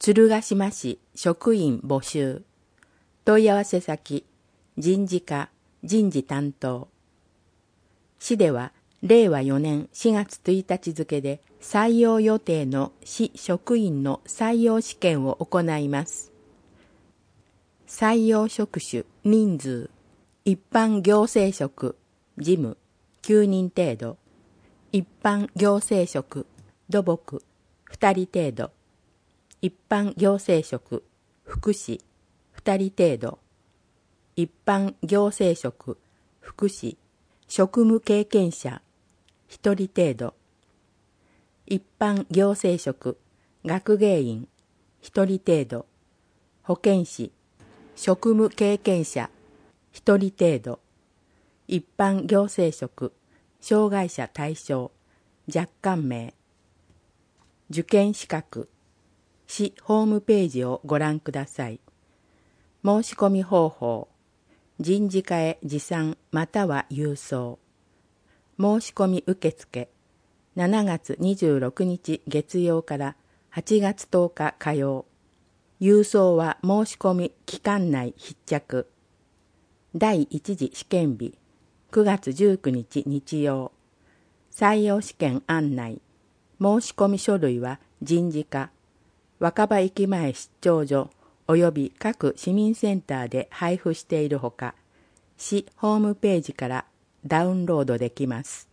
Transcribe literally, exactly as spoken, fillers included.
鶴ヶ島市職員募集。問い合わせ先、人事課人事担当。市では、れいわよねんしがつついたち付で採用予定の市職員の採用試験を行います。採用職種、人数、一般行政職、事務、きゅうにん程度。一般行政職、土木、ふたり程度。一般行政職、福祉、ふたり程度。一般行政職、福祉、職務経験者、ひとり程度。一般行政職、学芸員、ひとり程度。保健師、職務経験者、ひとり程度。一般行政職、障害者対象、若干名。受験資格、市ホームページをご覧ください。申し込み方法、人事課へ持参または郵送。申し込み受付、しちがつにじゅうろくにち月曜からはちがつとおか火曜。郵送は申し込み期間内必着。第一次試験日、くがつじゅうくにち日曜。採用試験案内。申し込み書類は人事課、若葉駅前出張所及び各市民センターで配布しているほか、市ホームページからダウンロードできます。